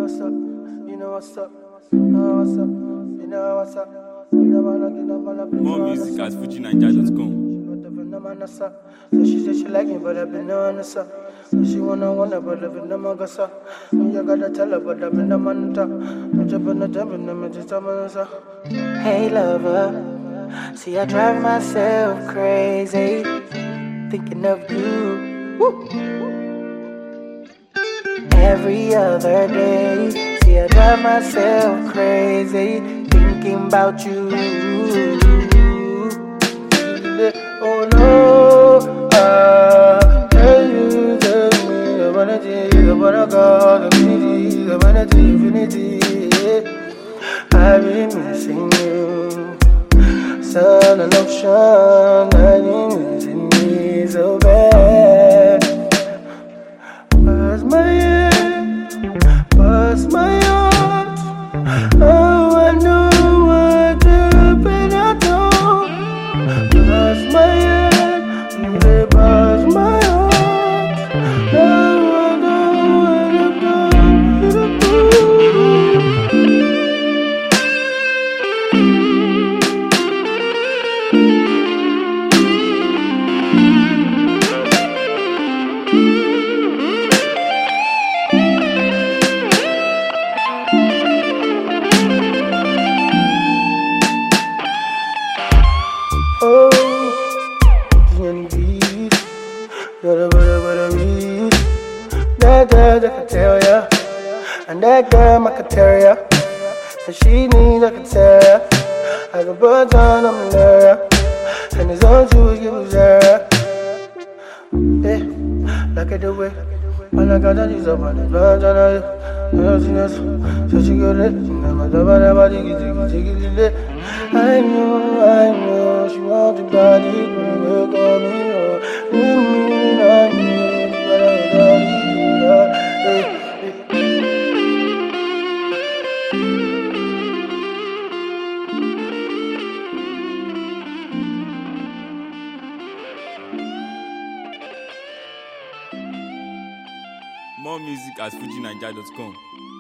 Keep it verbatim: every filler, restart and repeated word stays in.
what's up, you know what's up, you know what's up, you know what's up. More music at fuji niger dot com. So she said she like me, but I've been on the side. So she wanna wanna, but I've been the magasa. You gotta tell her, but I've been the manta. I'm jumping the jumping, I'm just a Hey lover, see I drive myself crazy, thinking of you. Woo. Every other day, see I drive myself crazy, thinking about you. Oh no, ah, tell you, tell me, the vanity, the wanna go, the infinity, the vanity, infinity. I've been missing you, sun and ocean, I've been missing me so bad. Where's my head? Where's my heart? Oh, I know what happened, I don't. Where's my head? You pass my heart. Now I know what I've done to do. Oh, any beat, gotta better, better read. That girl that can tell ya, and that girl I can tell ya, and she needs I can tell ya. I can put on a malaria, and it's all you give us there. Eh, like it the way, all I gotta do is up on the blood, and I. I know, so she got it. Never, never, never, diggy, diggy, diggy, diggy. I know, I know, she wants the body, but we got me, oh, me, me, I need, but I got it, More music at fuji niger dot com.